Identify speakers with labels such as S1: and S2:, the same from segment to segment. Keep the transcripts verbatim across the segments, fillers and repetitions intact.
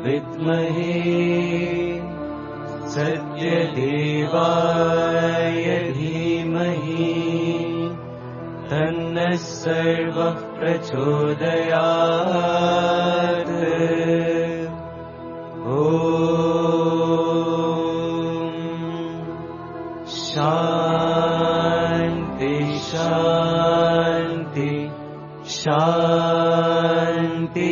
S1: विद्महे सत्यदेवाय धीमहि तन्नः सर्वः प्रचोदयात्। ॐ शान्ति शान्ति शान्ति।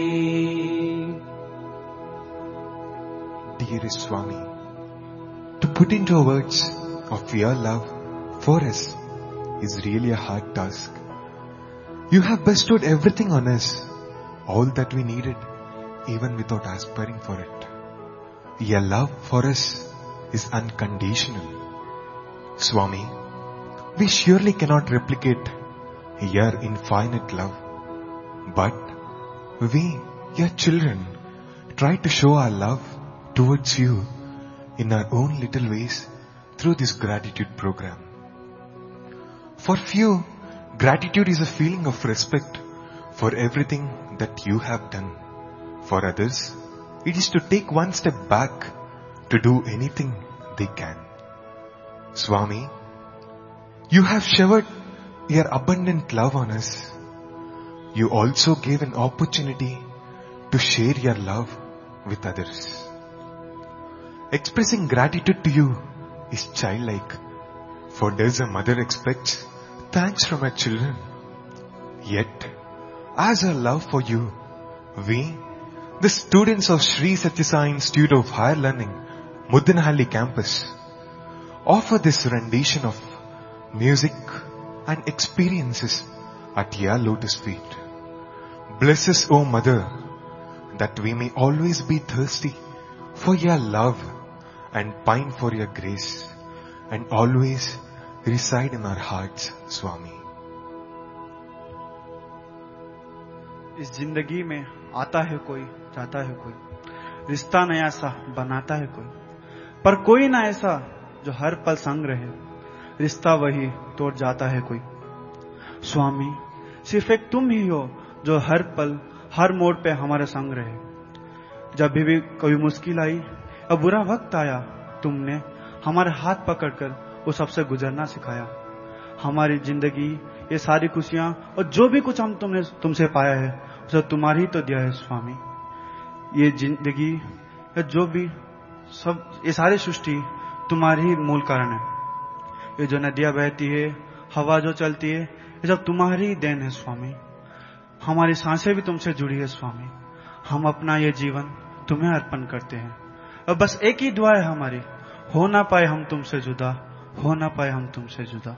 S2: Dearest Swami, to put into words of your love for us is really a hard task. You have bestowed everything on us, all that we needed, even without aspiring for it. Your love for us is unconditional. Swami, we surely cannot replicate your infinite love, but we, your children, try to show our love towards you in our own little ways through this gratitude program. For few, gratitude is a feeling of respect for everything that you have done. For others, it is to take one step back to do anything they can. Swami, you have showered your abundant love on us. You also gave an opportunity to share your love with others. Expressing gratitude to you is childlike, for does a mother expect thanks from her children? Yet, as our love for you, we, the students of Sri Satya Sai Institute of Higher Learning, Muddanahalli campus, offer this rendition of music and experiences at your lotus feet. Bless us, O Mother, that we may always be thirsty for your love and pine for your grace, and always reside in our hearts, Swami.
S3: इस जिंदगी में आता है कोई, जाता है कोई, रिश्ता नया सा बनाता है कोई, पर कोई ना ऐसा जो हर पल संग रहे, रिश्ता वही तोड़ जाता है कोई। स्वामी, सिर्फ एक तुम ही हो जो हर पल हर मोड़ पे हमारे संग रहे। जब भी, भी कोई मुश्किल आई और बुरा वक्त आया, तुमने हमारे हाथ पकड़कर वो सबसे गुजरना सिखाया। हमारी जिंदगी, ये सारी खुशियां और जो भी कुछ हम तुमने तुमसे पाया है, उसे तुम्हारी तो दिया है स्वामी। ये जिंदगी, जो भी सब, ये सारी सृष्टि तुम्हारी ही मूल कारण है। ये जो नदियां बहती है, हवा जो चलती है, ये सब तुम्हारी ही देन है स्वामी। हमारी सांसें भी तुमसे जुड़ी है स्वामी। हम अपना ये जीवन तुम्हें अर्पण करते हैं, और बस एक ही दुआ है हमारी, हो ना पाए हम तुमसे जुदा, हो ना पाए हम तुमसे जुदा।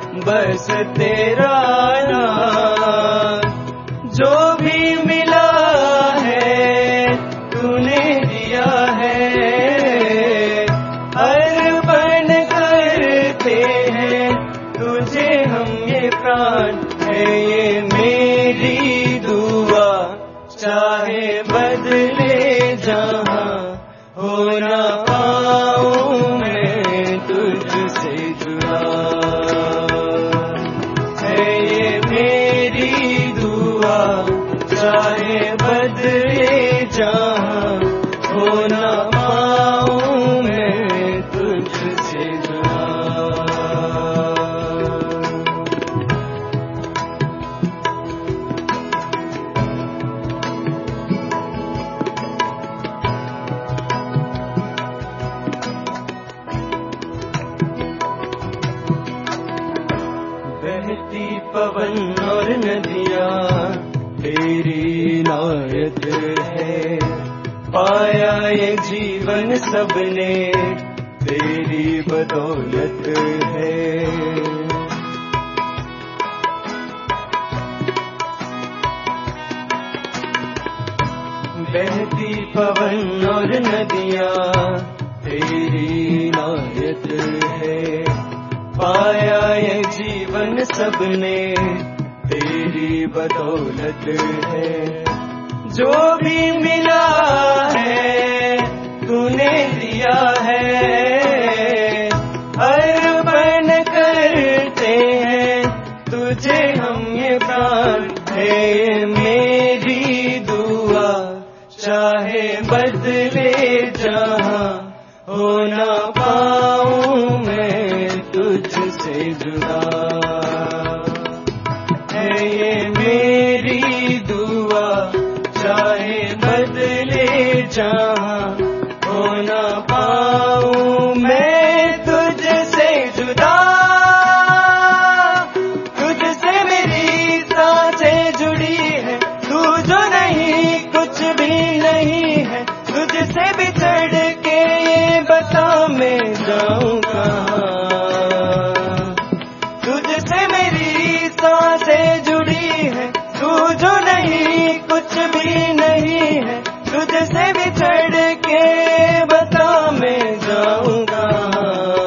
S1: तेरा नाम जो भी मिला इनायत है, पाया ये जीवन सबने तेरी बदौलत है। बहती पवन और नदियाँ तेरी इनायत है, पाया ये जीवन सबने तेरी बदौलत है। जो भी मिला है तूने दिया है, अर्पण करते हैं तुझे हम ये प्राण है। मेरी दुआ चाहे बदले जहाँ, हो ना पाऊं मैं तुझसे जुदा है ये मेरी दुआ, चाहे बदले जहाँ, हो ना पाऊं मैं तुझसे जुदा। तुझसे मेरी सांसें जुड़ी है, तू जो नहीं कुछ भी नहीं है। तुझसे बिछड़ के ये बता मैं जाऊं कहाँ। तुझसे मेरी सांसें जुड़ी है, तू जो नहीं कुछ भी नहीं है। तुझसे बिछड़ के बता मैं जाऊं कहाँ।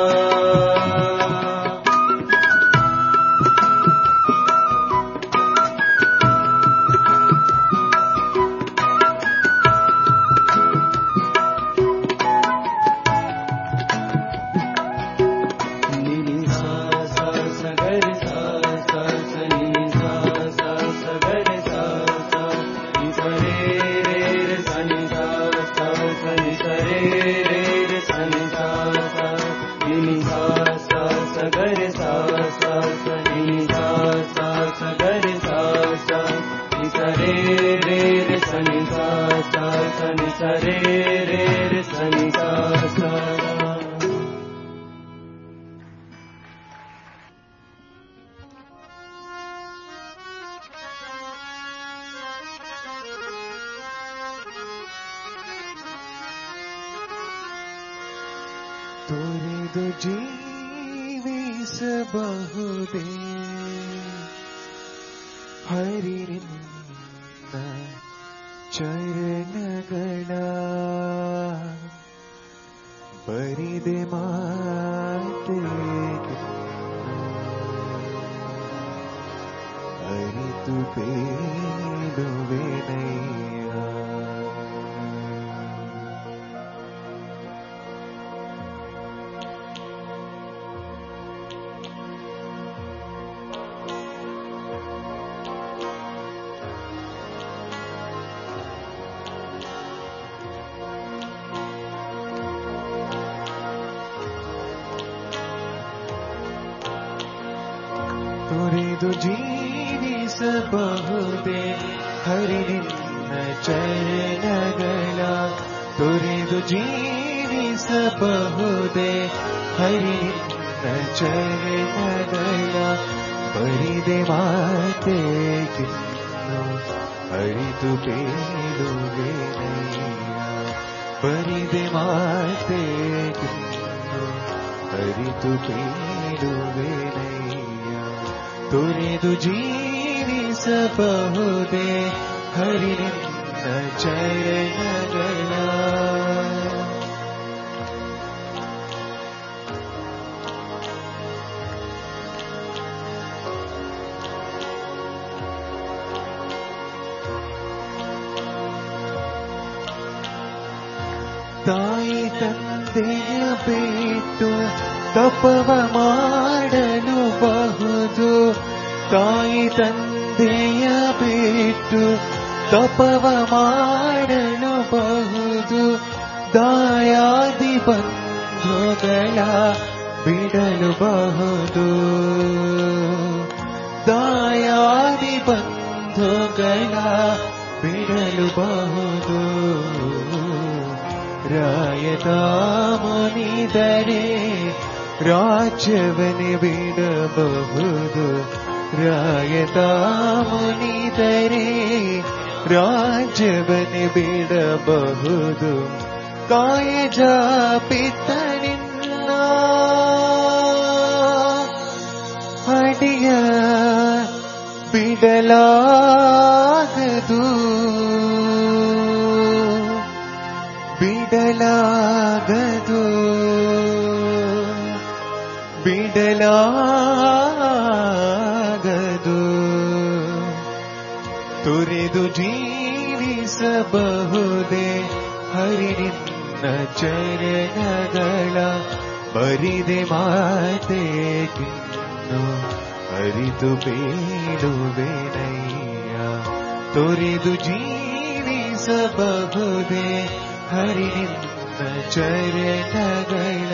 S2: तोरे दो जीविस बहुदे ಹರಿರಿನ್ನ ಚರಣಗಳ ಬರಿದೆ ಮಾತೆ ಅರಿತು ಬೇಡುವೆನಯ್ಯ. ತೊರೆದು ಜೀವಿಸಬಹುದೇ ಹರಿನಿನ್ನ ಚರಣಗಳ, ತೊರೆದು ಜೀವಿಸಬಹುದೇ ಹರಿನಿನ್ನ ಚರಣಗಳ ಬರಿದೆ ಮಾತೆಗಿನ್ನು ಅರಿತು ಬೇಡುವೆನಯ್ಯ. ಬರಿದೆ ಮಾತೆಗಿನ್ನು ಅರಿತು ಬೇಡುವೆನಯ್ಯ. ತೊರೆದು ಜೀವಿಸಬಹುದೇ ಹರಿನಿನ್ನ ಚರಣಗಳ. ತಾಯಿ ತಂದೆಯ ಬಿಟ್ಟು ತಪವ ಮಾಡಲು ಬಹುದು, ತಾಯಿ ತಂದೆಯ ಬಿಟ್ಟು ತಪವ ಮಾಡಲು ಬಹುದು. ದಾಯಾದಿ ಬಂಧುಗಳ ಬಿಡಲು ಬಹುದು, ದಾಯಾದಿ ಬಂಧುಗಳ ಬಿಡಲು ಬಹುದು. ರಾಯತ ಮುನಿದರೆ ರಾಜ್ಯವನ್ನೇ ಬಿಡಬಹುದು, ರಾಯತ ಮುನಿದರೆ ರಾಜ್ಯವನ್ನೇ ಬಿಡಬಹುದು. ಕಾಯಜ ಪಿತನಿನ್ನ ಅಡಿಯ ಬಿಡಲಾಗದು, ಬಿಡಲಾಗದು, ಬಿಡಲಾಗದು. ತೊರೆದು ಜೀವಿಸಬಹುದೇ ಹರಿನಿನ್ನ ಚರಣಗಳ, ಬರಿದೆ ಮಾತೆಗಿನ್ನು ಅರಿತು ಬೇಡುವೆನಯ್ಯ. ತೊರೆದು ಜೀವಿಸಬಹುದೇ ಹರಿನಿನ್ನ ಚರಣಗಳ.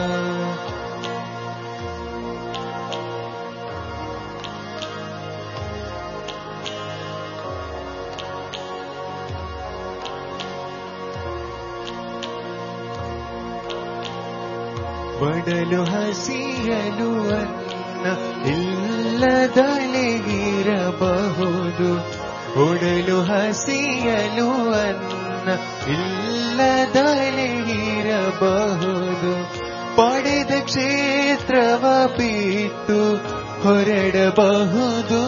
S2: ಬಡಲು ಹಸಿಯಲು ಅನ್ನ ಇಲ್ಲದಲೇ ಇರಬಹುದು, ಒಡಲು ಹಸಿಯಲು ಅನ್ನ ಇಲ್ಲದಲೇ ಇರಬಹುದು. ಪಡೆದ ಕ್ಷೇತ್ರವ ಬಿಟ್ಟು ಹೊರಡಬಹುದು,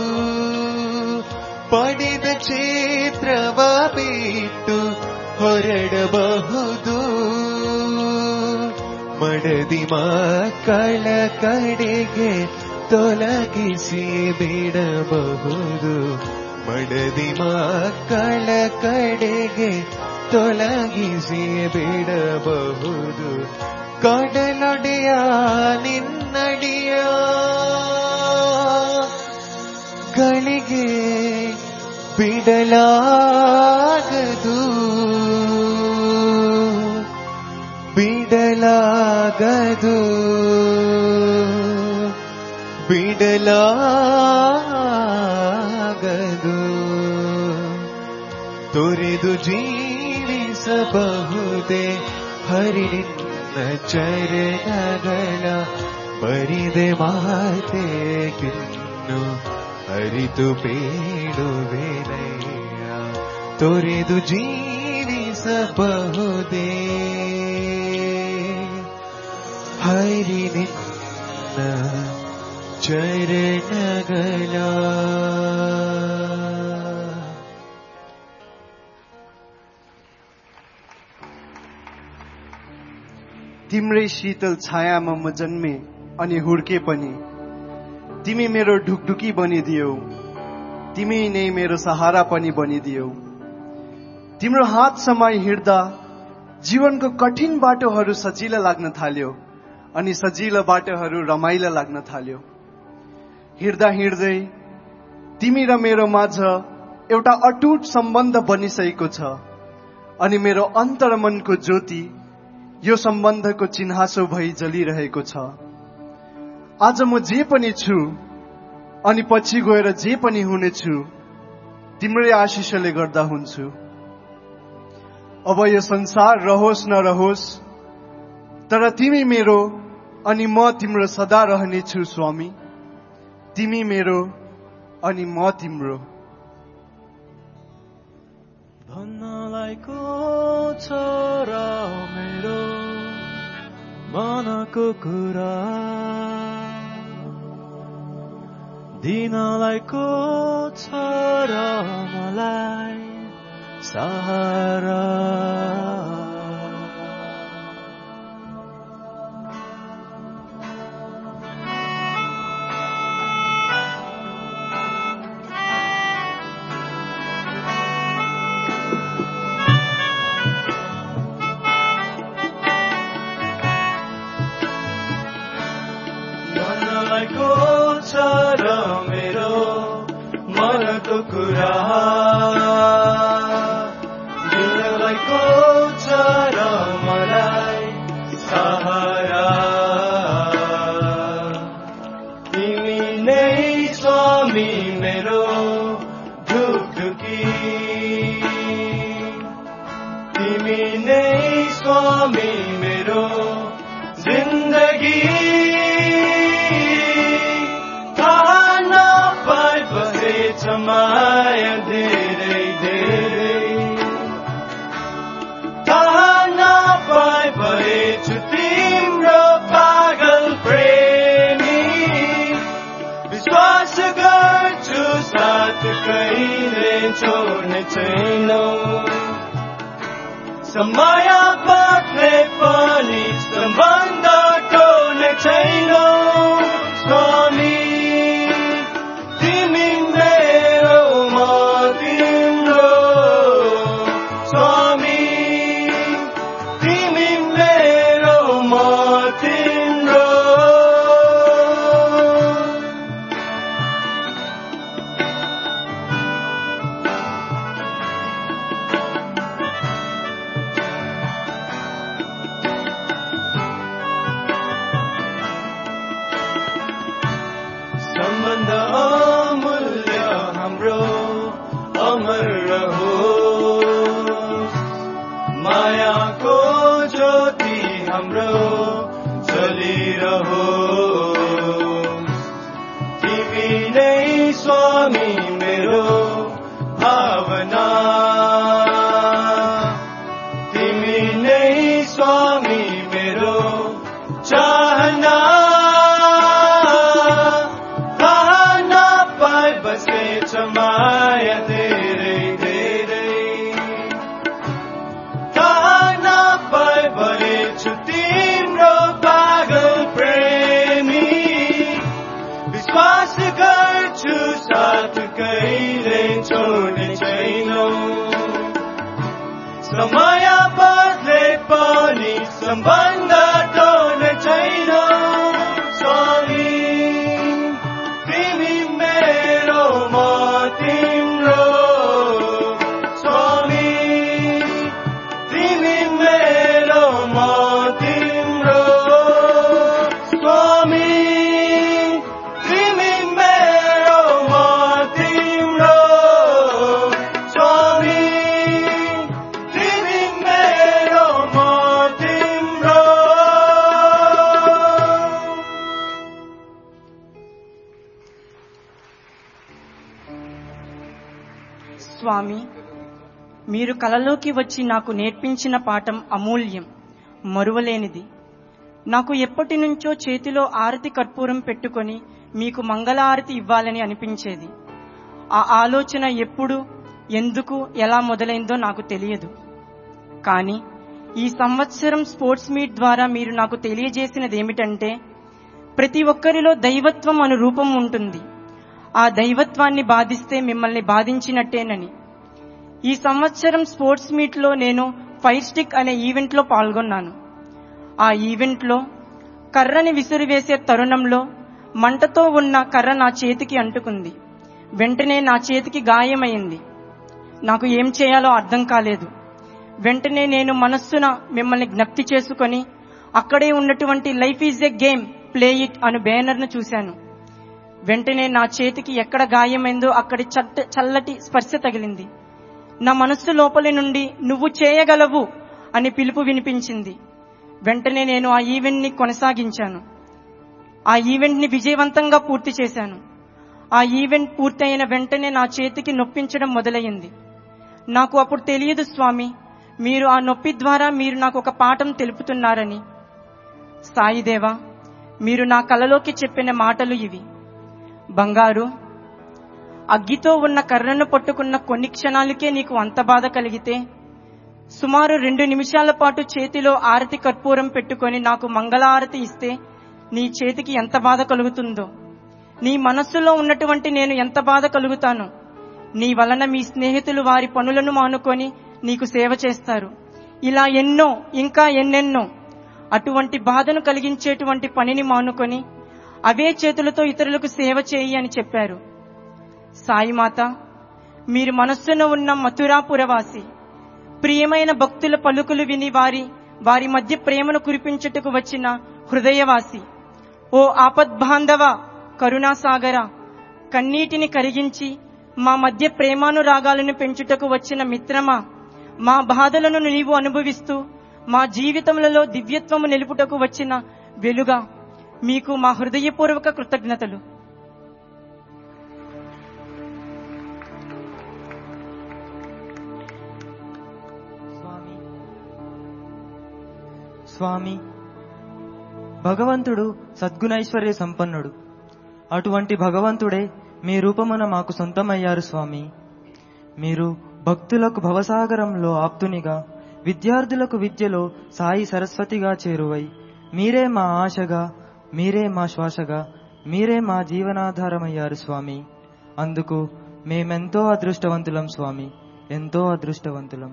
S2: ಪಡೆದ ಕ್ಷೇತ್ರವ ಬಿಟ್ಟು ಹೊರಡಬಹುದು. ಮಡದಿ ಮಕ್ಕಳ ಕಡೆಗೆ ತೊಲಗಿಸಿ ಬಿಡಬಹುದು, ಮಡದಿ ಮಕ್ಕಳ ಕಡೆಗೆ ತೊಲಗಿಸಿ ಬಿಡಬಹುದು. ಕಡಲೊಡೆಯ ನಿನ್ನಡಿಯ ಗಳಿಗೆ ಬಿಡಲಾಗದು, ಬಿಡಲಾಗದು, ಬಿಡಲಾಗದು. ತೊರೆದು ಜೀವಿಸಬಹುದೇ ಹರಿನಿನ್ನ ಚರಣಗಳ, ಬರಿದೆ ಮಾತೆಗಿನ್ನು ಅರಿತು ಬೇಡುವೆನಯ್ಯ. ತೊರೆದು ಜೀವಿಸಬಹುದೇ ಹರಿನಿನ್ನ ಚರಣಗಳ.
S3: तिम्रै शीतल छायामा म जन्मे अनि हुर्के पनि, तिमी मेरो ढुकढुकी बनिदियौ, तिमी नै मेरो सहारा पनि बनिदियौ. तिम्रो हात समाई हिँड्दा जीवनको कठिन बाटोहरू सजिला लाग्न थाल्यो अनि सजिला बाटोहरू रमाइला लाग्न थाल्यो. हिँड्दा हिँड्दै तिमी र मेरो माझ एउटा अटुट सम्बन्ध बनिसकेको छ अनि मेरो अन्तरमनको ज्योति यो सम्बन्धको चिन्हासो भई जलिरहेको छ. आज म जे पनि छु अनि पछि गएर जे पनि हुनेछु तिम्रै आशिषले गर्दा हुन्छु. अब यो संसार रहोस् नरहोस्, तर तिमी मेरो अनि म तिम्रो सदा रहनेछु स्वामी. तिमी मेरो अनि म तिम्रो.
S1: भन्नलाई को छ र मेरो मनको कुरा, दिनलाई को छ र मलाई सहारा. को छ र मेरो मनको कुरा, दिनलाई को छ र मलाई सहारा. तिमी नै स्वामी मेरो ढुकढुकी, तिमी नै स्वामी मेरो जिन्दगी. माया धेरै छु तिम्रो पागल प्रेमी विश्वास गर्छु साथ कहिले छोड्ने छैनौ समय बदले पनि सम्बन्ध टोल्ने छैनौ स्वामी तिमी मेरो म तिम्रो स्वामी तिमी मेरो म तिम्रो सम्बन्ध अमूल्य हाम्रो अमर रहोस् मायाको ज्योति हाम्रो चलिरहोस् तिमी नै स्वामी मेरो भावना तिमी नै स्वामी मेरो चाहना माया धेरै धेरै ताना पाए भने छु तिम्रो पागल प्रेमी विश्वास गर्छु साथ कहिले छोड्ने छैनौ समय बदले पनि सम्बन्ध टोल्ने छैनौ स्वामी तिमी मेरो म तिम्रो स्वामी तिमी मेरो म तिम्रो स्वामी तिमी मेरो म तिम्रो स्वामी तिमी मेरो म तिम्रो
S4: స్వామి మీరు కలలోకి వచ్చి నాకు నేర్పించిన పాఠం అమూల్యం మరువలేనిది నాకు ఎప్పటి నుంచో చేతిలో ఆరతి కర్పూరం పెట్టుకొని మీకు మంగళారతి ఇవ్వాలని అనిపించేది ఆ ఆలోచన ఎప్పుడు ఎందుకు ఎలా మొదలైందో నాకు తెలియదు కానీ ఈ సంవత్సరం స్పోర్ట్స్ మీట్ ద్వారా మీరు నాకు తెలియజేసినది ఏమిటంటే ప్రతి ఒక్కరిలో దైవత్వం అను రూపం ఉంటుంది ఆ దైవత్వాన్ని బాధిస్తే మిమ్మల్ని బాధించినట్టేనని ఈ సంవత్సరం స్పోర్ట్స్ మీట్ లో నేను ఫైర్ స్టిక్ అనే ఈవెంట్ లో పాల్గొన్నాను ఆ ఈవెంట్ లో కర్రని విసిరివేసే తరుణంలో మంటతో ఉన్న కర్ర నా చేతికి అంటుకుంది వెంటనే నా చేతికి గాయమైంది నాకు ఏం చేయాలో అర్థం కాలేదు వెంటనే నేను మనస్సున మిమ్మల్ని జ్ఞప్తి చేసుకొని అక్కడే ఉన్నటువంటి life is a game play it అను బ్యానర్ ను చూశాను వెంటనే నా చేతికి ఎక్కడ గాయమైందో అక్కడి చల్లటి స్పర్శ తగిలింది నా మనస్సు లోపలి నుండి నువ్వు చేయగలవు అని పిలుపు వినిపించింది వెంటనే నేను ఆ ఈవెంట్ ని కొనసాగించాను ఆ ఈవెంట్ ని విజయవంతంగా పూర్తి చేశాను ఆ ఈవెంట్ పూర్తయిన వెంటనే నా చేతికి నొప్పించడం మొదలయ్యింది నాకు అప్పుడు తెలియదు స్వామి మీరు ఆ నొప్పి ద్వారా మీరు నాకు ఒక పాఠం తెలుపుతున్నారని సాయిదేవా మీరు నా కలలోకి చెప్పిన మాటలు ఇవి బంగారు అగ్గితో ఉన్న కర్రను పట్టుకున్న కొన్ని క్షణాలకే నీకు అంత బాధ కలిగితే సుమారు రెండు నిమిషాల పాటు చేతిలో ఆరతి కర్పూరం పెట్టుకొని నాకు మంగళారతి ఇస్తే నీ చేతికి ఎంత బాధ కలుగుతుందో నీ మనస్సులో ఉన్నటువంటి నేను ఎంత బాధ కలుగుతాను నీ వలన మీ స్నేహితులు వారి పనులను మానుకొని నీకు సేవ చేస్తారు ఇలా ఎన్నో ఇంకా ఎన్నెన్నో అటువంటి బాధను కలిగించేటువంటి పనిని మానుకొని అవే చేతులతో ఇతరులకు సేవ చేయి అని చెప్పారు సాయిమాత మీరు మనస్సులో ఉన్న మథురాపురవాసి ప్రియమైన భక్తుల పలుకులు విని వారి వారి మధ్య ప్రేమను కురిపించుటకు వచ్చిన హృదయవాసి ఓ ఆపద్బాంధవ కరుణాసాగర కన్నీటిని కరిగించి మా మధ్య ప్రేమానురాగాలను పెంచుటకు వచ్చిన మిత్రమా మా బాధలను నీవు అనుభవిస్తూ మా జీవితములలో దివ్యత్వము నిలుపుటకు వచ్చిన వెలుగా మీకు మా హృదయపూర్వక కృతజ్ఞతలు
S5: స్వామి భగవంతుడు సద్గుణైశ్వర్య సంపన్నుడు. అటువంటి భగవంతుడే మీ రూపమున మాకు సొంతమయ్యారు స్వామి. మీరు భక్తులకు భవసాగరంలో ఆప్తునిగా, విద్యార్థులకు విద్యలో సాయి సరస్వతిగా చేరువై, మీరే మా ఆశగా, మీరే మా శ్వాసగా, మీరే మా జీవనాధారమయ్యారు స్వామి. అందుకు మేమెంతో అదృష్టవంతులం స్వామి, ఎంతో అదృష్టవంతులం.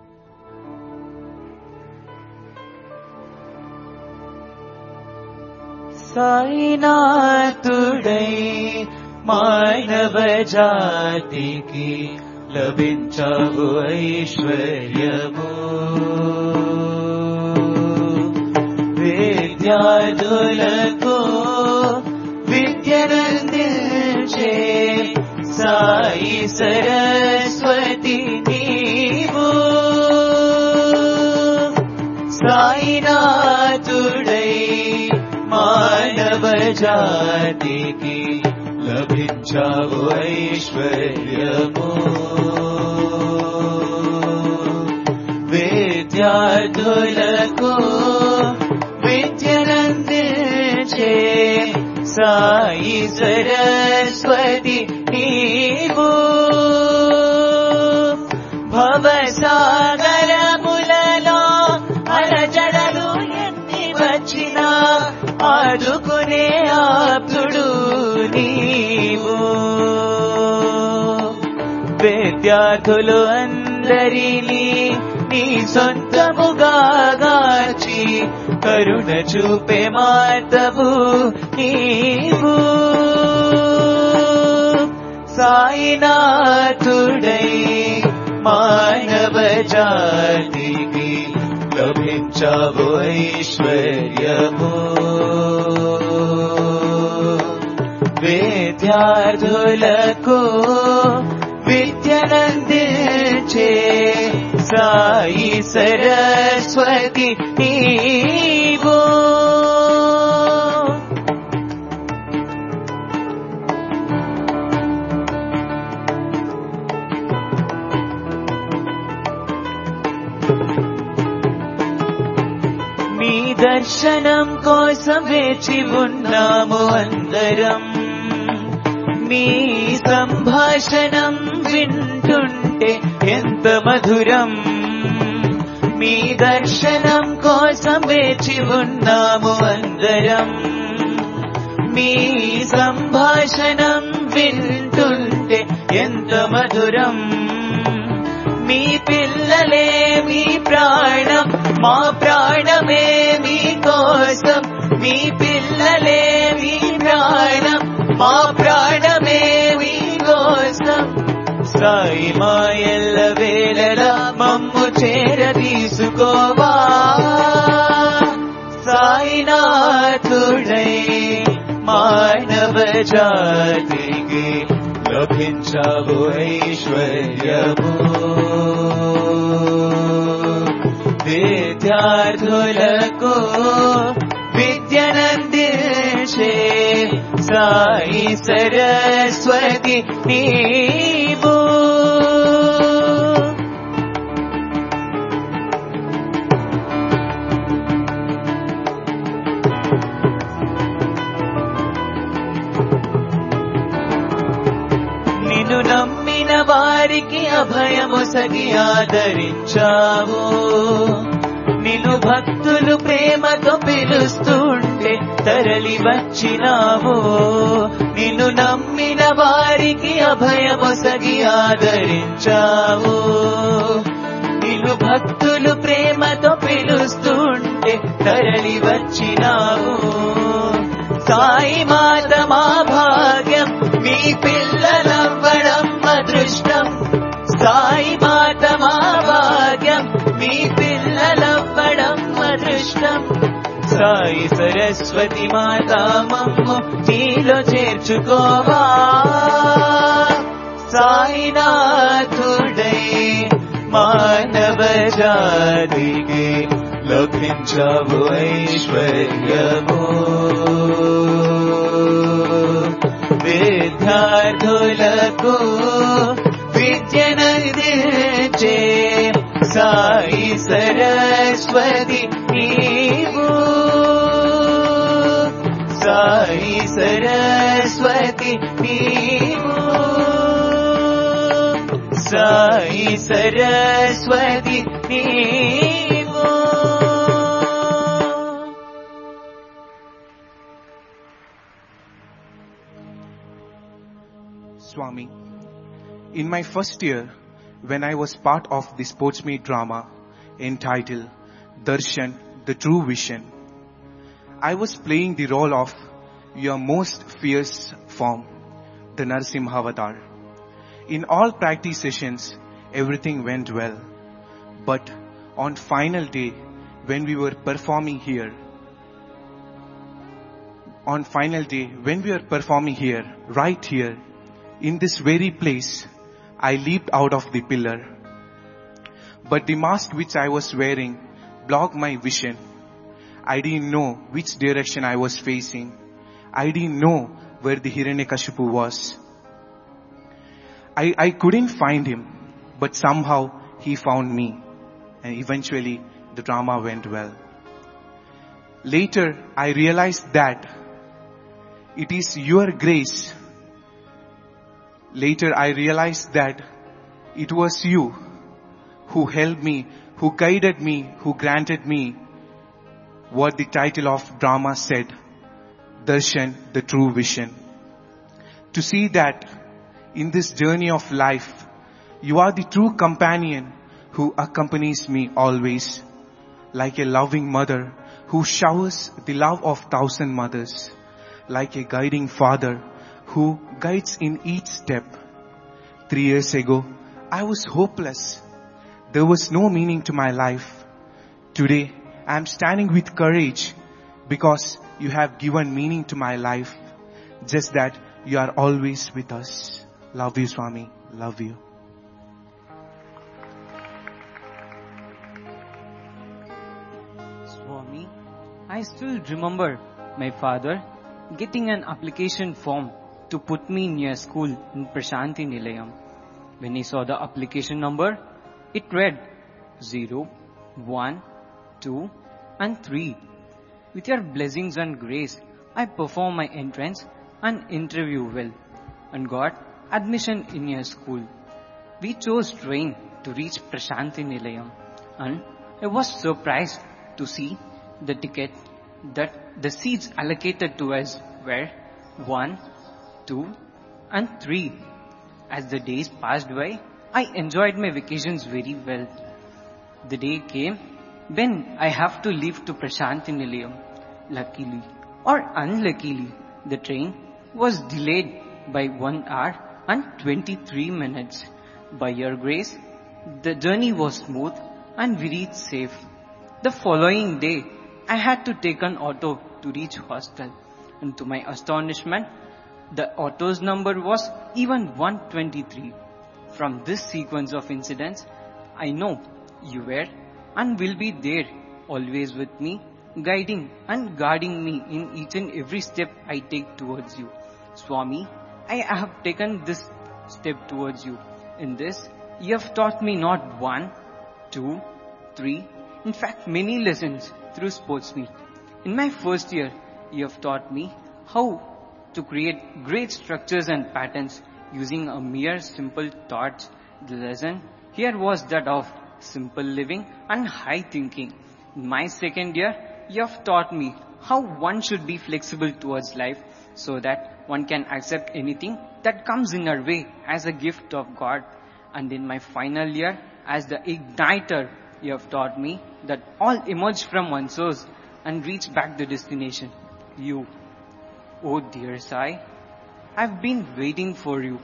S1: సాయినాథుడై మానవ జాతికి లభించావు ఐశ్వర్యము. విద్యార్థులకు విద్యనందించే సాయి సరస్వతి నీవు. సాయినాథుడై మానవ జాతికి లభించావు ఐశ్వర్యము. విద్యార్థులకు విద్యనందించే సాయి సరస్వతి నీవు. భవసాగరములలో అలజడలు ఎన్ని వచ్చినా ఆదుకునే ఆప్తుడు నీవు. విద్యార్థులు అందరినీ నీ సొంతముగా గాచి కరుణ చూపే మాతవు నీవు. సాయినాథుడై మానవ జాతికి లభించావు ఐశ్వర్యము. విద్యార్థులకు విద్యనందించే సాయి సరస్వతి నీవు. నీ దర్శనం కోసం వేచి ఉన్నాము అందరం. నీ సంభాషణం వింటుంటే ఎంత మధురం. మీ దర్శనం కోసం వేచి ఉన్నాము అందరం. మీ సంభాషణం వింటుంటే ఎంత మధురం. మీ పిల్లలే మీ ప్రాణం, మా ప్రాణమే మీ కోసం. మీ పిల్లలే మీ ప్రాణం, మా ప్రాణమే మీ కోసం. సాయి మా ఎల్ల వేళలా మమ్ము చేర తీసుకోవా. సాయినాథుడై మానవ జాతికి లభించావు ఐశ్వర్యము. విద్యార్థులకు విద్యనందించే సాయి సరస్వతి నీవు. నిన్ను నమ్మిన వారికి అభయమొసగి ఆదరించావు. నిన్ను భక్తులు ప్రేమతో పిలుస్తుంటే తరలి వచ్చినావు. నిన్ను నమ్మిన వారికి అభయమొసగి ఆదరించావు. నిన్ను భక్తులు ప్రేమతో పిలుస్తుంటే తరలి వచ్చినావు. సాయి మాత మా భాగ్యం, మీ పిల్లలవ్వడం అదృష్టం. సాయి మాత మా భాగ్యం, మీ పిల్లలవ్వడం అదృష్టం. సాయి సరస్వతి మాత మమ్ము నీలో చేర్చుకోవా. సాయినాథుడై మానవ జాతికి లభించావు ఐశ్వర్యము. విద్యార్థులకు విద్యనందించే సాయి సరస్వతి నీవు. నీవు సాయి సరస్వతి నీవు.
S6: Swami, in my first year, when I was part of the sports meet drama entitled Darshan, the True Vision, I was playing the role of your most fierce form, the Narasimha Avatar. In all practice sessions, everything went well. But on final day, when we were performing here, on final day, when we were performing here, right here, in this very place, I leaped out of the pillar. But the mask which I was wearing blocked my vision. I didn't know which direction I was facing. I didn't know where the Hiranyakashipu was. I, I couldn't find him, but somehow he found me. And eventually the drama went well. Later I realized that it is your grace. Later I realized that it was you who helped me, who guided me, who granted me what the title of drama said, Darshan, the True Vision. To see that in this journey of life, you are the true companion who accompanies me always, like a loving mother who showers the love of thousand mothers, like a guiding father who guides in each step. Three years ago, I was hopeless. There was no meaning to my life. Today, I am standing with courage because you have given meaning to my life. Just that you are always with us. Love you, Swami. Love you.
S7: Swami, I still remember my father getting an application form to put me near school in Prashanti Nilayam. When he saw the application number, it read zero, one, two, and three. With your blessings and grace, I performed my entrance and interview well and got admission in your school. We chose train to reach Prashanti Nilayam, and I was surprised to see the ticket that the seats allocated to us were one, two, and three. As the days passed by, I enjoyed my vacations very well. The day came when I have to leave to Prashanti Nilayam. Luckily or unluckily, the train was delayed by one hour and twenty-three minutes. By your grace, the journey was smooth and we reached safe. The following day, I had to take an auto to reach hostel, and to my astonishment, the auto's number was even one twenty-three. From this sequence of incidents, I know you were and will be there always with me, guiding and guarding me in each and every step I take towards you. Swami, I have taken this step towards you. In this, you have taught me not one, two, three, in fact many lessons through sports meet. In my first year, you have taught me how to create great structures and patterns using a mere simple thoughts. The lesson here was that of simple living and high thinking. In my second year, you have taught me how one should be flexible towards life so that one can accept anything that comes in our way as a gift of God. And in my final year, as the igniter, you have taught me that all emerge from one source and reach back the destination. You, oh dear Sai, I've been waiting for you.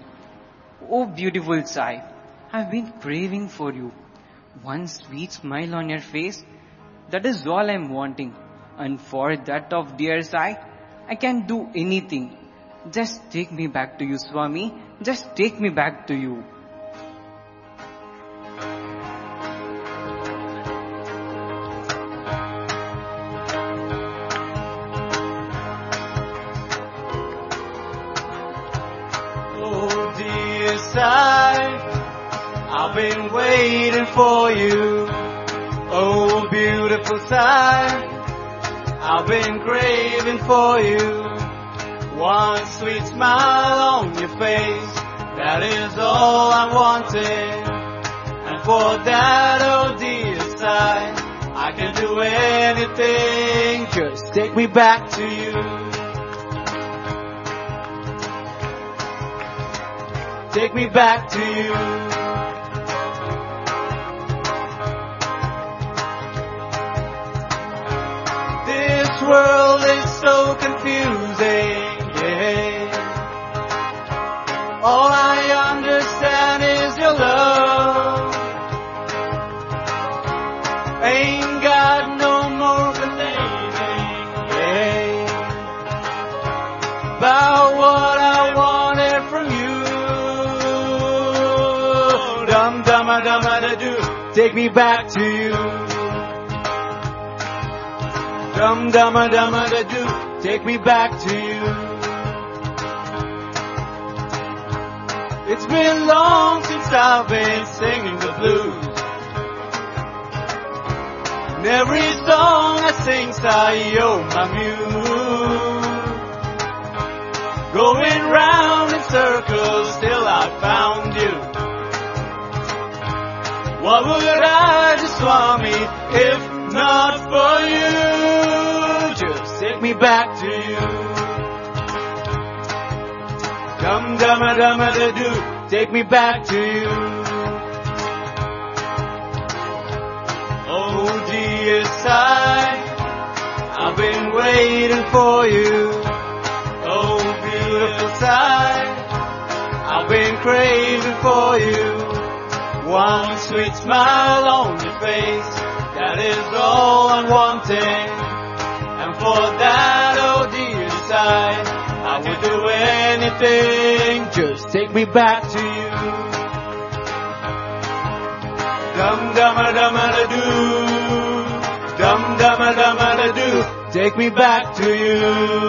S7: Oh beautiful Sai, I've been craving for you. One sweet smile on your face, that is all I'm wanting. And for that of dear Sai, I can do anything. Just take me back to you, Swami. Just take me back to you.
S1: Oh dear Sai, I've been waiting for you. Oh beautiful Sai, I've been craving for you. One sweet smile on your face, that is all I wanted. And for that, oh dear side, I can do anything. Just take me back to you. Take me back to you. This world is so confusing, yeah. All I understand is your love. Ain't got no more believing, yeah, about what I wanted from you. Dum dum dum da do, take me back to you. Dum dum dum da do, take me back to you. It's been long since I've been singing the blues. And every song I sing's I owe my muse. Going round in circles till I found you. What would I do, Swami, if not for you? Just take me back to you. Dum dum dum da do, take me back to you. Oh dear side, I've been waiting for you. Oh beautiful side, I've been craving for you. One sweet smile on your face, that is all I'm wanting. And for that, oh dear side, I would do anything. Just take me back to you. Dum dum dum da do, dum dum dum da do, take me back to you.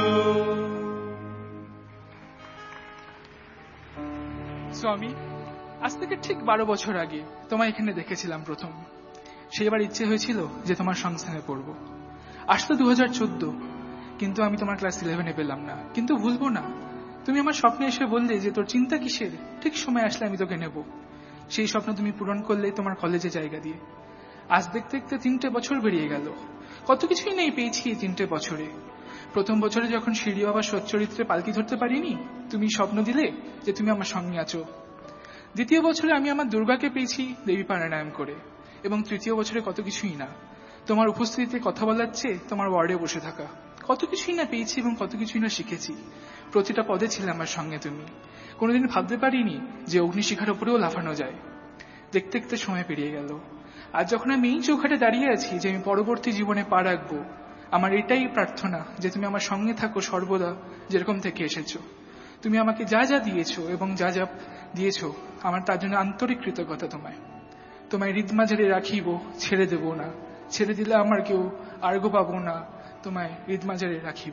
S8: স্বামী, আজ থেকে ঠিক বারো বছর আগে তোমায় এখানে দেখেছিলাম প্রথম। সেইবার ইচ্ছে হয়েছিল যে তোমার সংস্থানে পড়বো। আসতো দু হাজার চোদ্দ, কিন্তু আমি তোমার ক্লাস ইলেভেনে পেলাম না। কিন্তু ভুলবো না, তুমি আমার স্বপ্নে এসে বললে যে তোর চিন্তা কিসের, ঠিক সময় আসলে আমি তোকে নেব। সেই স্বপ্ন তুমি পূরণ করলে তোমার কলেজে জায়গা দিয়ে। আজ দেখতে দেখতে তিনটে বছর বেরিয়ে গেল। কত কিছুই নেই পেয়েছি এই তিনটে বছরে। প্রথম বছরে যখন সিঁড়ি বাবা সচ্চরিত্রে পালকি ধরতে পারিনি, তুমি স্বপ্ন দিলে যে তুমি আমার সঙ্গে আছো। দ্বিতীয় বছরে আমি আমার দুর্গাকে পেয়েছি দেবী প্রাণায়াম করে। এবং তৃতীয় বছরে কত কিছুই না, তোমার উপস্থিতিতে কথা বলার চেয়ে তোমার ওয়ার্ডে বসে থাকা। কত কিছুই না পেয়েছি এবং কত কিছুই না শিখেছি। প্রতিটা পদে ছিলে আমার সঙ্গে তুমি। কোনোদিন ভাবতে পারিনি যে অগ্নিশিখার উপরেও লাফানো যায়। দেখতে দেখতে সময় পেরিয়ে গেল। আজ যখন আমি এই চৌখাটে দাঁড়িয়ে আছি যে আমি পরবর্তী জীবনে পা রাখবো, আমার এটাই প্রার্থনা যে তুমি আমার সঙ্গে থাকো সর্বদা, যেরকম থেকে এসেছো। তুমি আমাকে যা যা দিয়েছো এবং যা যা দিয়েছো, আমার তার জন্য আন্তরিক কৃতজ্ঞতা তোমায়। তোমায় হৃদমাঝারে রাখিব, ছেড়ে দেব না। ছেড়ে দিলে আমার কেউ আর্ঘ্য পাবো না, তোমায় হৃদমাঝারে রাখিব।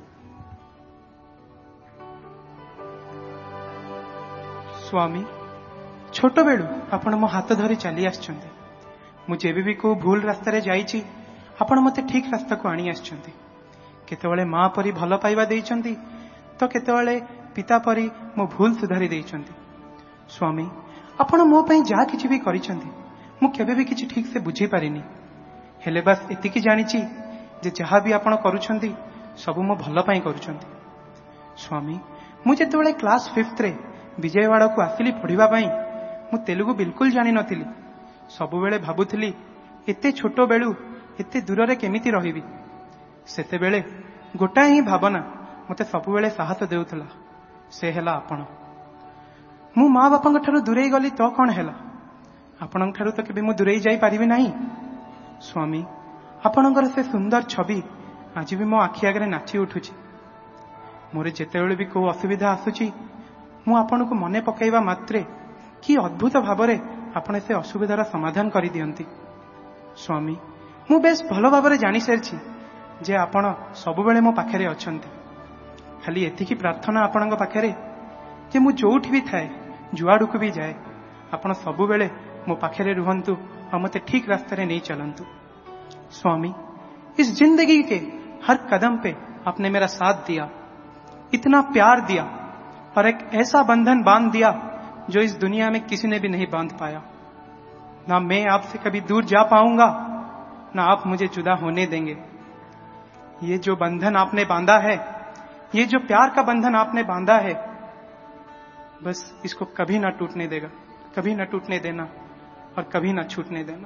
S9: ସ୍ୱାମୀ, ଛୋଟବେଳୁ ଆପଣ ମୋ ହାତ ଧରି ଚାଲି ଆସିଛନ୍ତି। ମୁଁ ଯେବେ ବି କୋଉ ଭୁଲ ରାସ୍ତାରେ ଯାଇଛି, ଆପଣ ମୋତେ ଠିକ ରାସ୍ତାକୁ ଆଣି ଆସିଛନ୍ତି। କେତେବେଳେ ମା ପରି ଭଲ ପାଇବା ଦେଇଛନ୍ତି, ତ କେତେବେଳେ ପିତା ପରି ମୋ ଭୁଲ ସୁଧାରି ଦେଇଛନ୍ତି। ସ୍ୱାମୀ, ଆପଣ ମୋ ପାଇଁ ଯାହା କିଛି ବି କରିଛନ୍ତି, ମୁଁ କେବେ ବି କିଛି ଠିକ ସେ ବୁଝିପାରିନି। ହେଲେ ବାସ୍ ଏତିକି ଜାଣିଛି ଯେ ଯାହା ବି ଆପଣ କରୁଛନ୍ତି ସବୁ ମୋ ଭଲ ପାଇଁ କରୁଛନ୍ତି। ସ୍ୱାମୀ, ମୁଁ ଯେତେବେଳେ କ୍ଲାସ ଫିଫ୍ଥରେ ବିଜୟୱାଡାକୁ ଆସିଲି ପଢିବା ପାଇଁ, ମୁଁ ତେଲୁଗୁ ବିଲକୁଲ ଜାଣିନଥିଲି। ସବୁବେଳେ ଭାବୁଥିଲି ଏତେ ଛୋଟ ବେଳୁ ଏତେ ଦୂରରେ କେମିତି ରହିବି। ସେତେବେଳେ ଗୋଟାଏ ହିଁ ଭାବନା ମୋତେ ସବୁବେଳେ ସାହସ ଦେଉଥିଲା, ସେ ହେଲା ଆପଣ। ମୁଁ ମା ବାପାଙ୍କ ଠାରୁ ଦୂରେଇ ଗଲି ତ କଣ ହେଲା, ଆପଣଙ୍କ ଠାରୁ ତ କେବେ ମୁଁ ଦୂରେଇ ଯାଇପାରିବି ନାହିଁ। ସ୍ୱାମୀ, ଆପଣଙ୍କର ସେ ସୁନ୍ଦର ଛବି ଆଜି ବି ମୋ ଆଖି ଆଗରେ ନାଚି ଉଠୁଛି। ମୋର ଯେତେବେଳେ ବି କୋଉ ଅସୁବିଧା ଆସୁଛି, ମୁଁ ଆପଣଙ୍କୁ ମନେ ପକାଇବା ମାତ୍ରେ କି ଅଦ୍ଭୁତ ଭାବରେ ଆପଣ ସେ ଅସୁବିଧାର ସମାଧାନ କରିଦିଅନ୍ତି। ସ୍ୱାମୀ, ମୁଁ ବେଶ ଭଲ ଭାବରେ ଜାଣିସାରିଛି ଯେ ଆପଣ ସବୁବେଳେ ମୋ ପାଖରେ ଅଛନ୍ତି। ଖାଲି ଏତିକି ପ୍ରାର୍ଥନା ଆପଣଙ୍କ ପାଖରେ ଯେ ମୁଁ ଯୋଉଠି ବି ଥାଏ, ଯୁଆଡକୁ ବି ଯାଏ, ଆପଣ ସବୁବେଳେ ମୋ ପାଖରେ ରୁହନ୍ତୁ ଆଉ ମୋତେ ଠିକ ରାସ୍ତାରେ ନେଇ ଚାଲନ୍ତୁ। स्वामी, इस जिंदगी के हर कदम पे आपने मेरा साथ दिया। इतना प्यार दिया और एक ऐसा बंधन बांध दिया जो इस दुनिया में किसी ने भी नहीं बांध पाया। ना मैं आपसे कभी दूर जा पाऊंगा, ना आप मुझे जुदा होने देंगे। ये जो बंधन आपने बांधा है, ये जो प्यार का बंधन आपने बांधा है, बस इसको कभी ना टूटने देगा, कभी ना टूटने देना और कभी ना छूटने देना।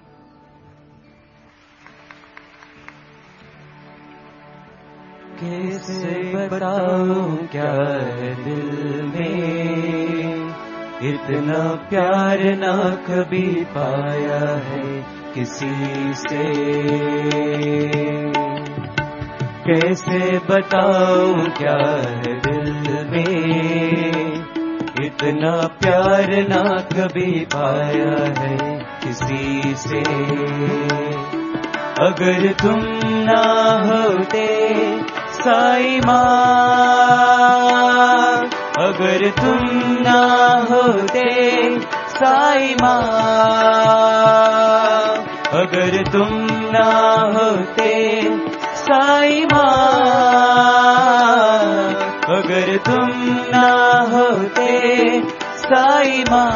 S10: कैसे बताऊं क्या है दिल में, इतना प्यार ना कभी पाया है किसी से। कैसे बताऊं क्या है दिल में, इतना प्यार ना कभी पाया है किसी से। अगर तुम ना होते साईं माँ, अगर तुम ना होते साईं माँ, अगर तुम ना होते साईं माँ, अगर तुम ना होते साईं माँ।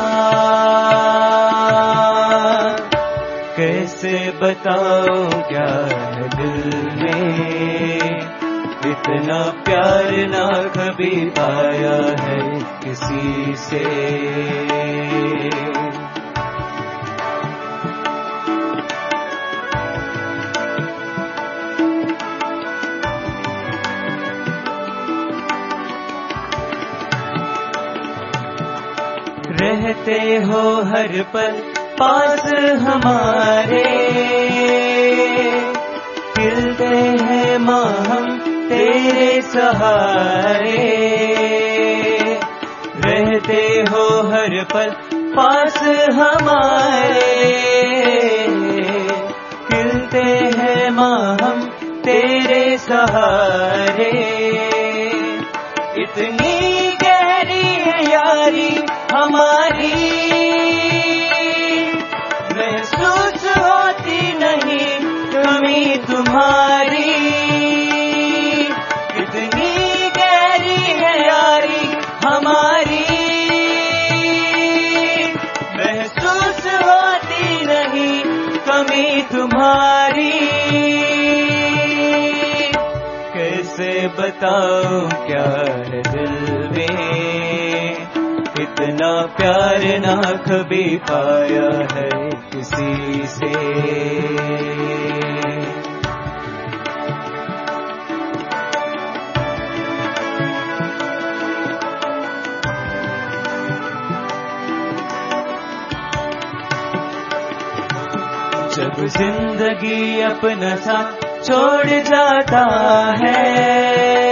S10: कैसे बताओ क्या है दिल में, इतना प्यार ना कभी पाया है किसी से। रहते हो हर पल पास हमारे, खिलते हैं माँ हम तेरे सहारे। रहते हो हर पल पास हमारे, खिलते हैं माँ हम तेरे सहारे। इतनी गहरी है यारी हमारी, महसूस होती नहीं कमी तुम्हारी। इतनी गहरी है यारी हमारी, महसूस होती नहीं कमी तुम्हारी। कैसे बताओ क्या है दिल में, इतना प्यार ना कभी पाया है किसी से। जब जिंदगी अपना साथ छोड़ जाता है,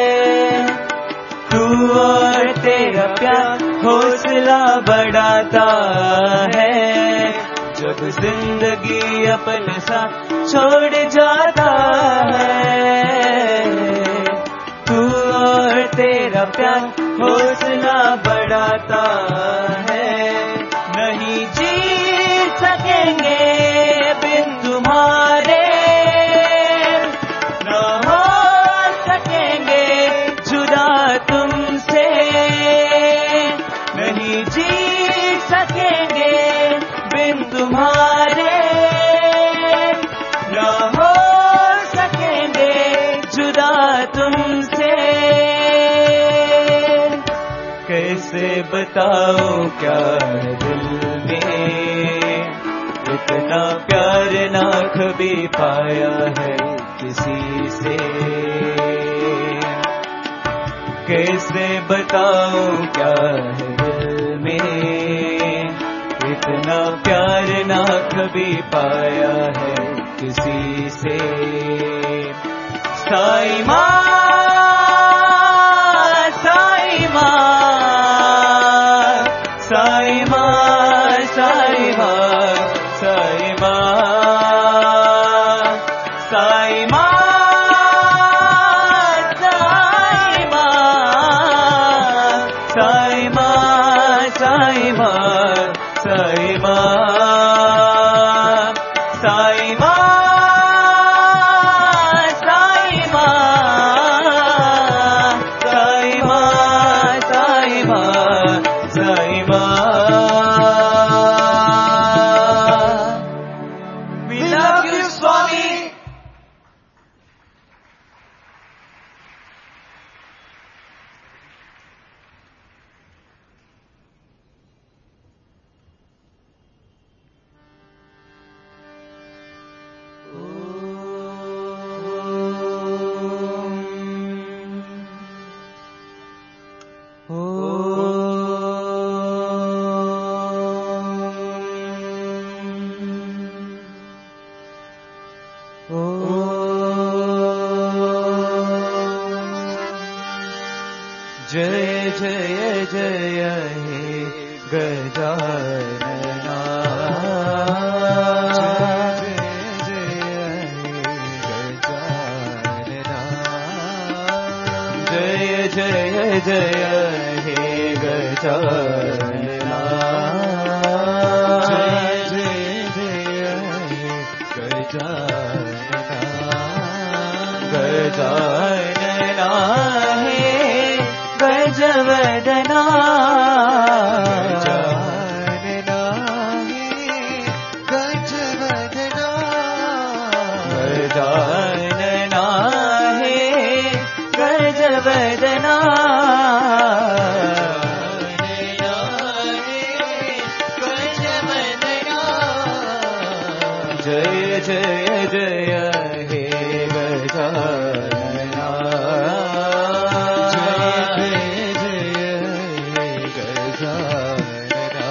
S10: तू और तेरा प्यार हौसला बढ़ाता है। जब जिंदगी अपने साथ छोड़ जाता है, तू और तेरा प्यार हौसला बढ़ाता है। नहीं जी सकेंगे बिन तुम्हारे, न हो सकेंगे जुदा तुमसे। नहीं जी सकेंगे बिन तुम्हारे, न हो सकेंगे जुदा तुमसे। कैसे बताओ क्या है दिल में, इतना प्यार ना कभी पाया है किसी से। कैसे बताओ क्या है दिल में, इतना प्यार ना कभी पाया है किसी से। साईं माँ, साईं माँ, साईं माँ, साईं माँ, साईं माँ, साईं माँ, साईं माँ, साईं माँ, साईं माँ, साईं माँ, साईं माँ, जय जय जय हे गजानना जय जय जय हे गजानना जय जय हे गजानना गजानना हे गजवदना गजानना हे गजवदना गजानना हे गजवदना जय जय जय हे गजानना जय जय हे गजानना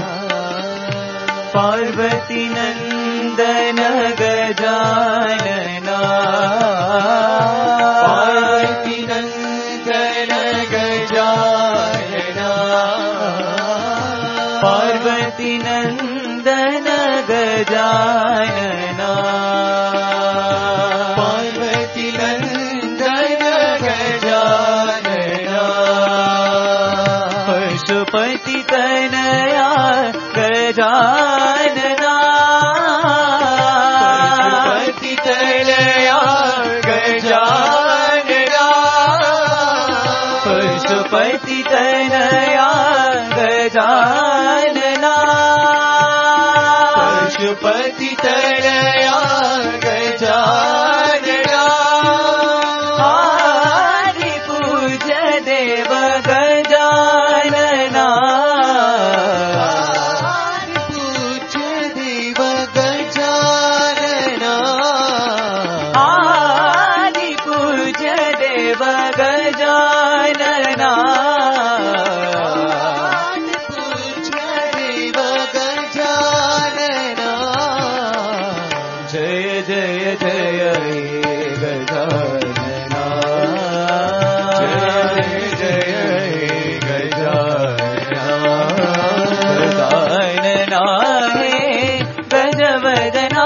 S10: पार्वती नंदन गजानना पार्वती नंदन गजानना पार्वती नंदन गजानना पार्वती नंदन गजानना पशुपति तनया गजानना पशुपति तनया गजानना पशुपति तनया गजानना पशुपति तनया गजानना आदि पूज्य देव गजानना आदि पूज्य देव गजानना आदि पूज्य देव गजानना जय जय जय हे गजानना जय जय हे गजानना गजानना हे गजवदना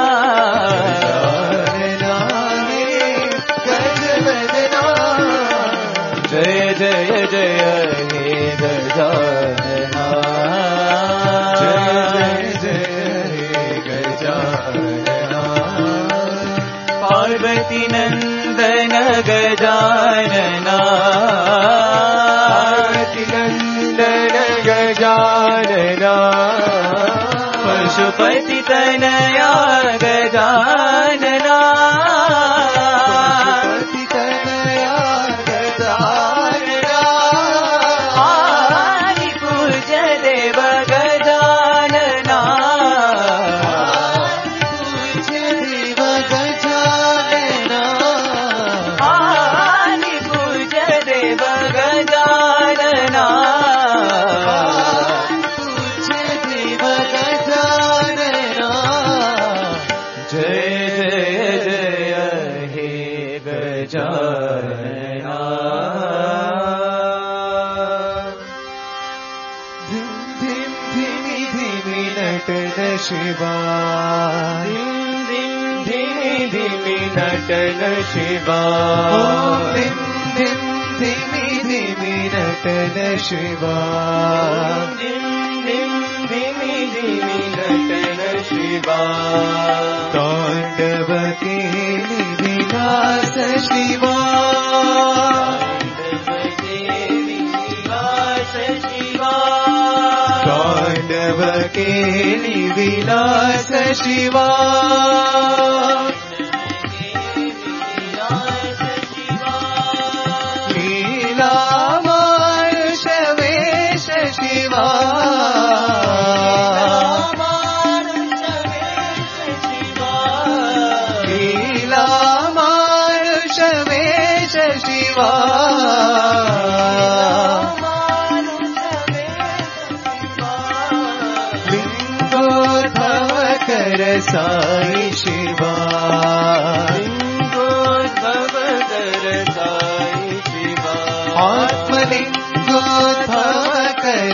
S10: गजानना हे गजवदना जय जय जय हे गजानना जय जय हे गजानना पार्वती नंदन गजानना पार्वती नंदन गजानना पशुपति तनया गजानना पशुपति तनया गजानना आदि पूज्य देव गजानना आदि पूज्य देव गजानना पूज्य देव गजानना जय जय जय हे गजानना धिम धिम धिमि धिमि नटन शिवा धिम धिम धिमि धिमि नटन शिवा धिम धिम धिमि धिमि नटन शिवा धिम धिम धिमि धिमि नटन शिवा तांडव केलि विलास शिवा तांडव केलि विलास शिवा लीलामानुष वेश शिवा लीलामानुष वेश शिवा लिंगोद्भव कर साई शिवा लिंगोद्भव कर साई शिवा आत्म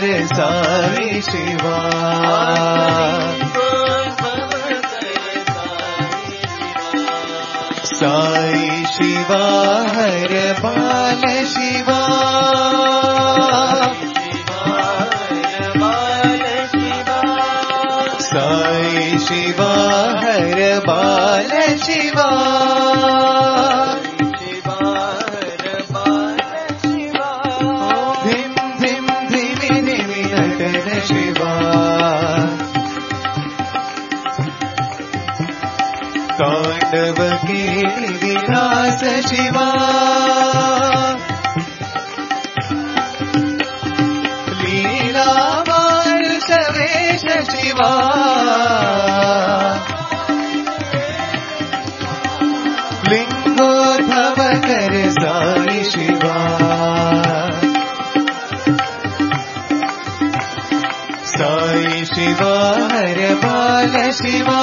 S1: साई शिवा साई शिवा हर बाल शिवा साई शिवा हर बाल शिवा धिम धिम धिमि धिमि नटन शिवा तांडव के विलास शिवा लीला मानुष वेश शिवा लिंगोद्भव कर साई शिवा साई शिवा हर बाल शिवा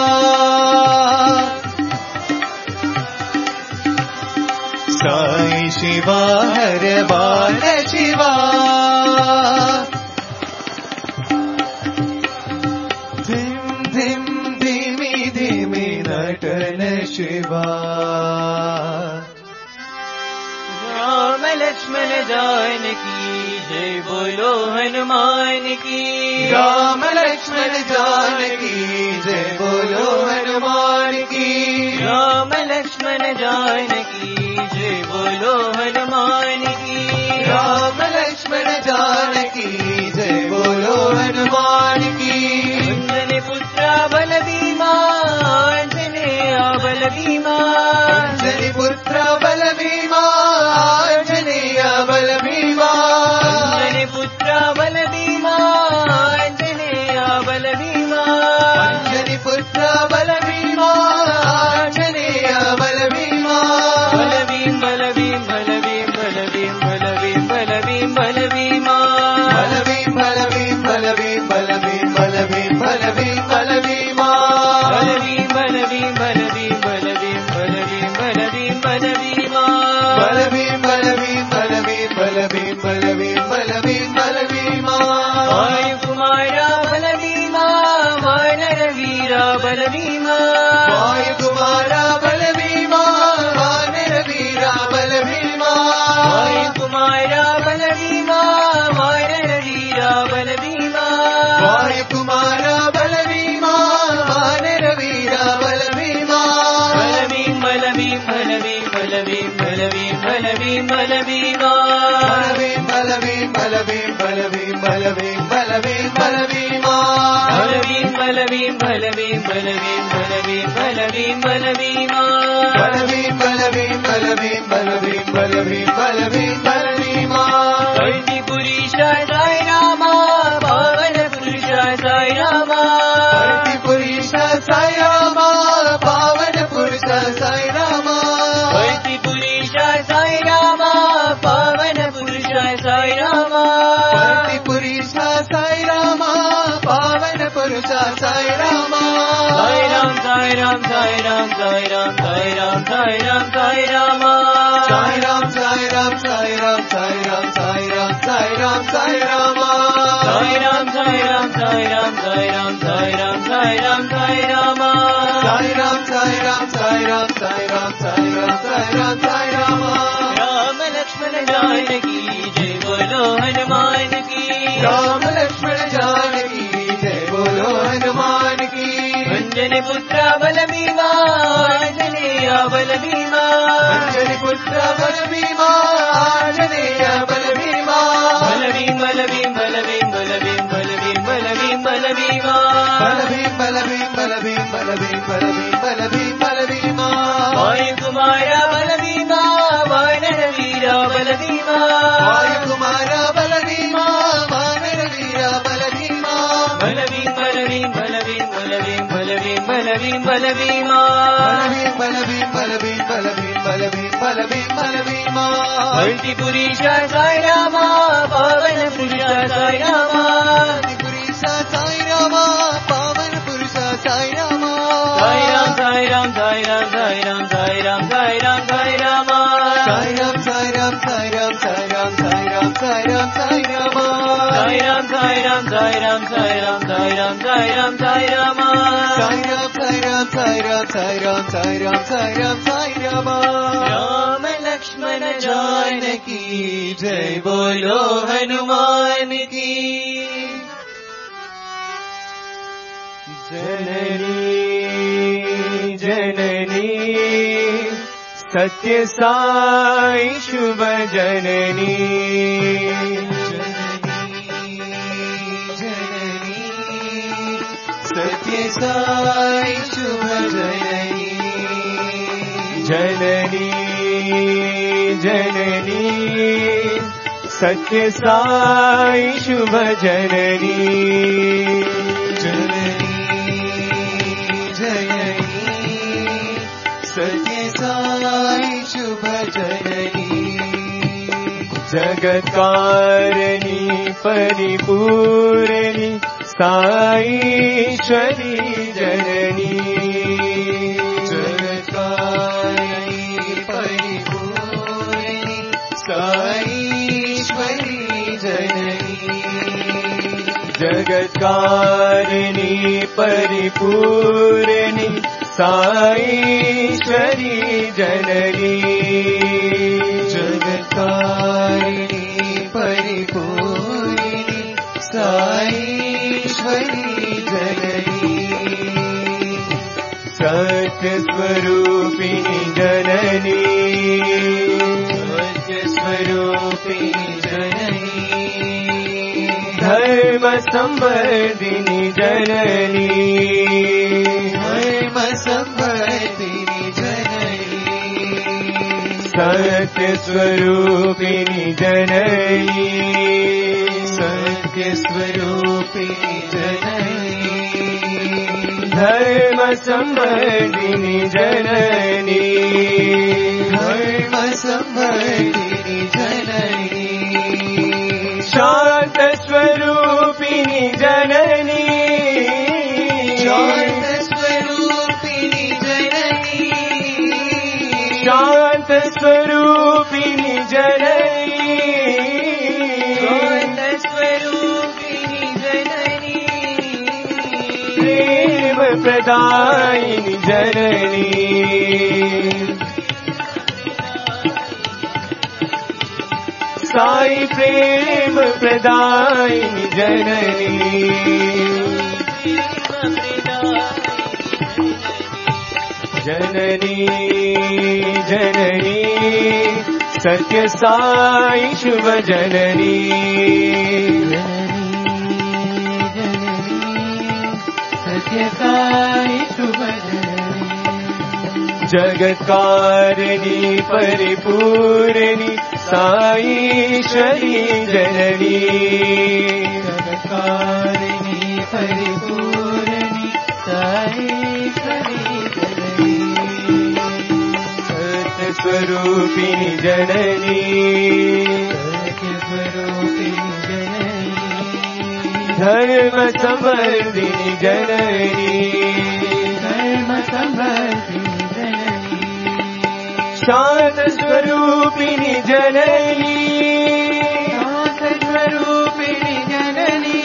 S1: साई शिवा हर बाल शिवा धिम धिम धिमि धिमि नटन शिवा
S10: राम लक्ष्मण जानकी जय बोलो हनुमान की
S1: राम लक्ष्मण जानकी जय बोलो हनुमान की
S10: राम लक्ष्मण जानकी जय बोलो हनुमान की
S1: राम लक्ष्मण जानकी जय बोलो हनुमान की
S10: अंजन पुत्र बल भीमा अंजनेय बल भीमा
S1: अंजनी पुत्र बल भीमा अंजनेय बल भीमा
S10: अंजन पुत्र बल भीमा अंजनेय बल भीमा
S1: अंजनी पुत्र बल भीमा अंजनेय बल भीमा
S10: बल भीम बल भीम बल भीम बल भीम बल भीम बल भीम बल भीमा
S1: बल भीम बल भीम बल भीम बल भीम बल भीम बल भीम बल भीमा
S10: बल भीम बल भीम बल भीम बल भीम बल भीम बल भीम बल भीमा
S1: बल भीम बल भीम बल भीम बल भीम बल भीम बल भीम बल भीमा
S10: वायु कुमारा बल भीमा वानर वीरा बल भीमा
S1: वायु कुमारा बल भीमा वानर वीरा बल भीमा
S10: वायु कुमारा बल भीमा वानर वीरा बल भीमा
S1: वायु कुमारा बल भीमा वानर वीरा बल भीमा
S10: बल भीम बल भीम बल भीम बल भीम बल भीम बल भीम बल भीमा
S1: बल भीम बल भीम बल भीम बल भीम बल भीम बल भीम बल भीमा
S10: बल भीम बल भीम बल भीम बल भीम बल भीम बल भीम बल भीमा
S1: बल भीम बल भीम बल भीम बल भीम बल भीम बल भीम बल भीमा
S10: धरती पुरुष साई रामा पावन पुरुष साई रामा
S1: धरती पुरुष साई रामा पावन पुरुष साई रामा
S10: धरती पुरुष साई रामा पावन पुरुष साई रामा
S1: धरती पुरुष साई रामा पावन पुरुष साई रामा
S10: साई राम साई राम साई राम साई राम साई राम साई राम साई रामा
S1: साई राम साई राम साई राम साई राम साई राम साई राम साई रामा
S10: साई राम साई राम साई राम साई राम साई राम साई राम साई रामा
S1: साई राम साई राम साई राम साई राम साई राम साई राम साई रामा
S10: राम लक्ष्मण जानकी जय बोलो हनुमान की
S1: राम लक्ष्मण जानकी जय बोलो हनुमान की
S10: अंजन पुत्र बल भीमा अंजनेय बल भीमा
S1: अंजनी पुत्र बल भीमा अंजनेय बल भीमा
S10: बल भीम बल भीम बल भीम बल भीम बल भीम बल भीम बल भीमा
S1: बल भीम बल भीम बल भीम बल भीम बल भीम बल भीम बल भीमा
S10: वायु कुमारा बल भीमा वानर वीरा बल भीमा
S1: वायु कुमारा बल भीमा वानर वीरा बल भीमा
S10: बल भीम बल भीम बल भीम बल भीम बल भीम बल भीम बल भीमा
S1: बल भीम बल भीम बल भीम बल भीम बल भीम बल भीमा
S10: धरती पुरुष साई रामा पावन पुरुष साई रामा
S1: धरती पुरुष साई रामा पावन पुरुष Sai Rama
S10: Sai Ram Sai Ram Sai Ram Sai Ram Sai Ram Sai Ram Sai Rama
S1: Sai Ram Sai Ram Sai Ram Sai Ram Sai Ram Sai Ram Sai Rama
S10: Sai Ram Sai Sai Ram, Sai Rama.
S1: Sai Ram, Sai Ram, Sai Ram, Sai Ram, Sai Ram, Sai Ram, Sai Rama.
S10: Rama Lakshmana Janaki, Jai Bolo Hanuman ki.
S1: Janani, Janani, Satya Sai Shubha Janani. Satya Sai Shubha Janani. Janani, Janani, Satya Sai Shubha Janani. Janani, Janani, Satya Sai Shubha Janani. Jagatkarani Paripurani Saishwari Janani. Jagatkarani Paripurani Saishwari Janani. Jagatkarani Paripurani Saishwari Janani. Jagatkarani Paripurani Saishwari Janani. Satya Swarupini Janani. Satya Swarupini Janani. Dharma Sambardhini Janani. Dharma Sambardhini Janani. Satya Swarupini Janani. Satya Swarupini Janani. Dharma Sambardhini Janani. Dharma Sambardhini Janani. Shanta Swarupini Janani. Shanta Swarupini Janani. Shanta Swarupini Janani. Shanta Swarupini Janani. Prema Pradayini Janani. Sai Prema Pradayini Janani. Janani, Janani, Satya Sai Shubha Janani. Satya Sai Shubha Janani. Jagatkarani Paripurani Saishwari Janani. Jagatkarani Paripurani Saishwari Janani. Satya Swarupini Janani. Satya Swarupini Janani. Dharma Sambardhini Janani. Dharma Sambardhini Janani. Shanta Swarupini Janani. Shanta Swarupini Janani.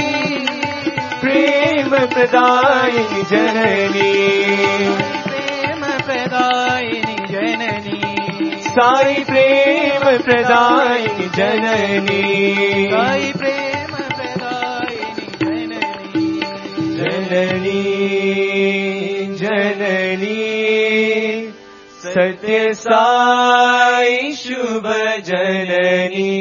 S1: Prema Pradayini Janani. Prema Pradayini Janani. Sai Prema Pradayini Janani. Sai Prema Pradayini Janani. Janani, Janani, Satya Sai Shubha Janani.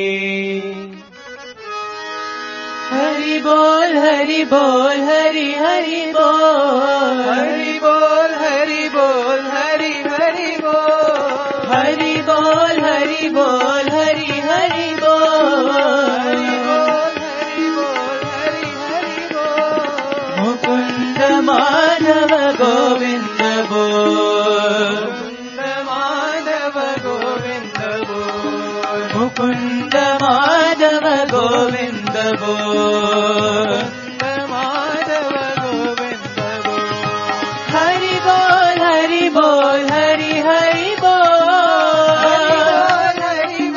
S10: Hari Bol, Hari Bol, Hari Hari Bol.
S1: Hari Bol, Hari Bol, Hari Hari Bol.
S10: Hari Bol, Hari Bol, Hari Hari Bol.
S1: Hari Bol, Hari Bol, Hari Hari Bol.
S10: Mukunda Madhava Govinda Bol.
S1: Mukunda Madhava Govinda Bol.
S10: Mukunda Madhava Govinda Bol.
S1: Mukunda Madhava Govinda Bol.
S10: Hari Bol, Hari Bol, Hari Hari Bol.
S1: Hari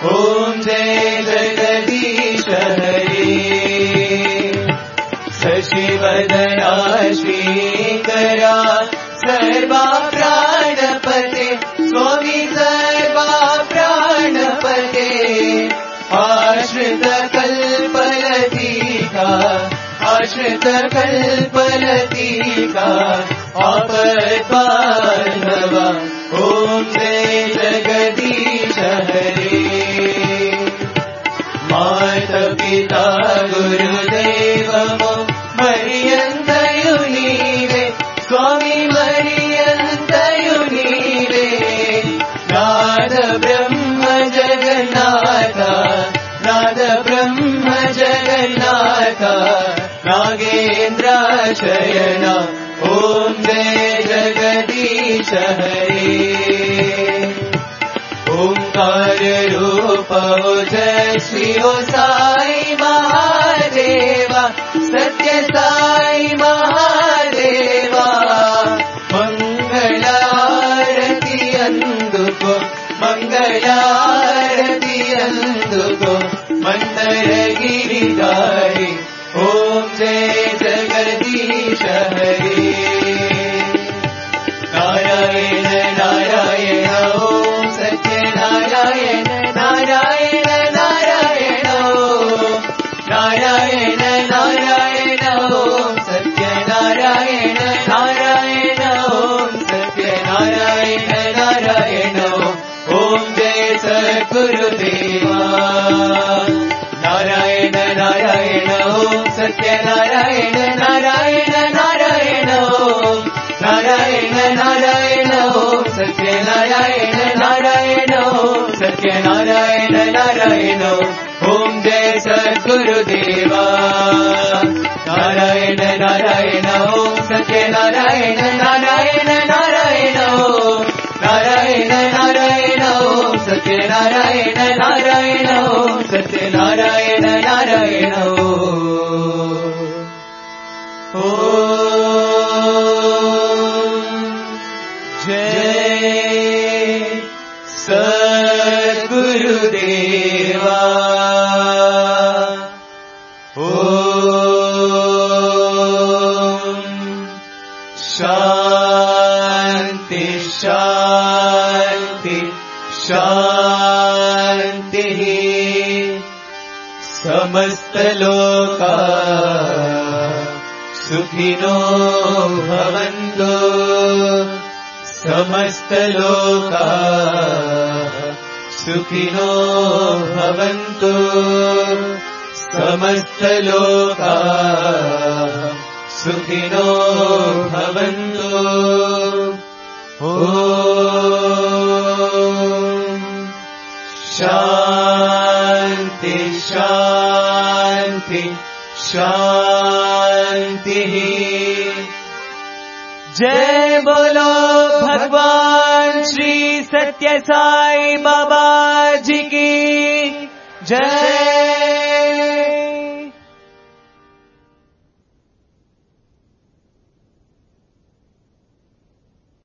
S10: ॐ जय जगदीश हरे शशिवदना श्रीकरा सर्वा प्राणपते स्वामी सर्वा प्राणपते आश्रित कल्पलतिका आश्रित कल्पलतिका आपद्बान्धव ॐ जय जगदीश हरे माता पिता गुरुदेवमो मरियन्तयु नीवे स्वामी मरियन्तयु नीवे नाद ब्रह्म जगन्नाथ नाद ब्रह्म जगन्नाथ नागेन्द्र शयन ॐ जय जगदीश हरे ओंकार रूप जय श्री ओ साई महादेवा सत्य साई महादेवा मंगलारती अंदुको मंगलारती अंदुको मंदर गिरिधारी ओम जय जगदीश हरे नारायण नारायण ओम सत्य नारायण नारायण नारायण ओम नारायण नारायण ओम सत्य नारायण नारायण ओम सत्य नारायण नारायण ओम जय सद्गुरुदेवा नारायण नारायण ओम सत्य नारायण नारायण नारायण ओम नारायण नारायण ओम सत्य नारायण नारायण ओम सत्य नारायण नारायण ओम जय सद्गुरुदेवा नारायण नारायण ओम सत्य नारायण नारायण नारायण ओम नारायण नारायण ओम सत्य नारायण नारायण ओम सत्य नारायण नारायण ओम जय सद्गुरुदेवा ओम शांति शांति शांति समस्त लोका सुखिनो भवन्तु समस्त लोका सुखिनो भवन्तु समस्त लोका सुखिनो भवन्तु ओम शांति शांति शांति जय बोलो भगवान श्री सत्य साई बाबा जी की जय।